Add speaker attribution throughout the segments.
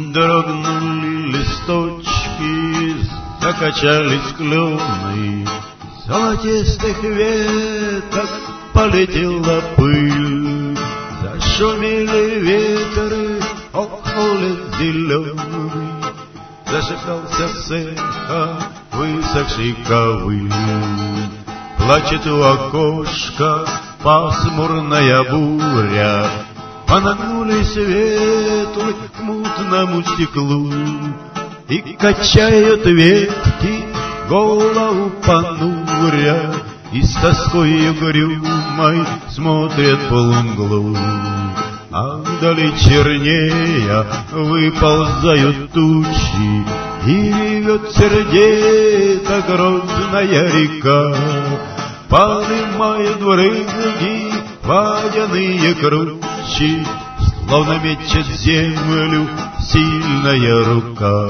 Speaker 1: Дрогнули листочки, закачались клены, золотистых веток полетела пыль. Зашумели ветры, охнули зеленый, зашептался с эхом высохший ковыль. Плачет у окошка пасмурная буря, понагнулись ветлы к мутному стеклу, и качают ветки голову понуря, и с тоской угрюмой смотрят полумглу. А вдали чернея выползают тучи, и ревет сердито грозная река, подымает брызги водяные кручи, словно мечет землю сильная рука.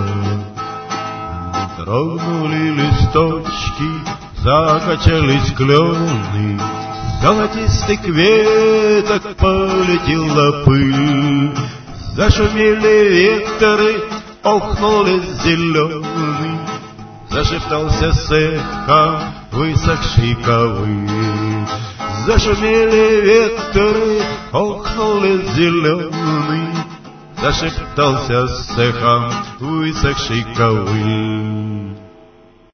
Speaker 1: Дрогнули листочки, закачались клены, золотистых веток полетела пыль. Зашумели ветры, охнули зеленый, зашептался с эхом высохший ковыль. Зашумели ветры, охнули зеленый, зашептался с эхом высохший ковыль.